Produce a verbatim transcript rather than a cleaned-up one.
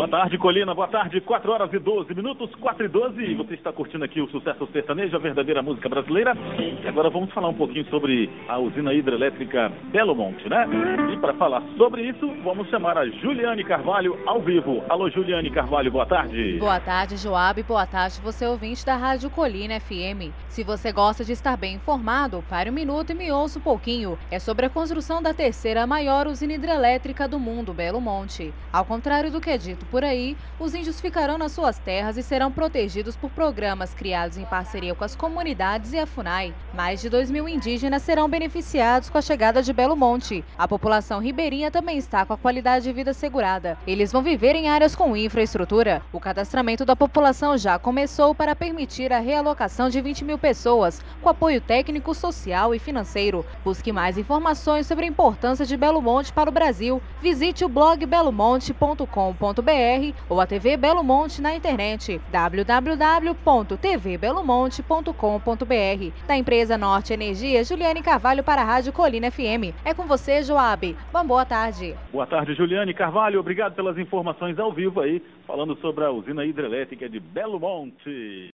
Boa tarde, Colina. Boa tarde, quatro horas e doze minutos, quatro e doze. E você está curtindo aqui o sucesso sertanejo, a verdadeira música brasileira. E agora vamos falar um pouquinho sobre a usina hidrelétrica Belo Monte, né? E para falar sobre isso, vamos chamar a Juliane Carvalho ao vivo. Alô, Juliane Carvalho, boa tarde. Boa tarde, Joab. Boa tarde, você ouvinte da Rádio Colina F M. Se você gosta de estar bem informado, pare um minuto e me ouça um pouquinho. É sobre a construção da terceira maior usina hidrelétrica do mundo, Belo Monte. Ao contrário do que é dito por aí, os índios ficarão nas suas terras e serão protegidos por programas criados em parceria com as comunidades e a FUNAI. Mais de dois mil indígenas serão beneficiados com a chegada de Belo Monte. A população ribeirinha também está com a qualidade de vida assegurada. Eles vão viver em áreas com infraestrutura. O cadastramento da população já começou para permitir a realocação de vinte mil pessoas, com apoio técnico, social e financeiro. Busque mais informações sobre a importância de Belo Monte para o Brasil. Visite o blog belo monte ponto com ponto br ou a T V Belo Monte na internet w w w ponto t v belo monte ponto com ponto br. Da empresa Norte Energia, Juliane Carvalho para a Rádio Colina F M. É com você, Joab. Uma boa tarde. Boa tarde, Juliane Carvalho. Obrigado pelas informações ao vivo aí, falando sobre a usina hidrelétrica de Belo Monte.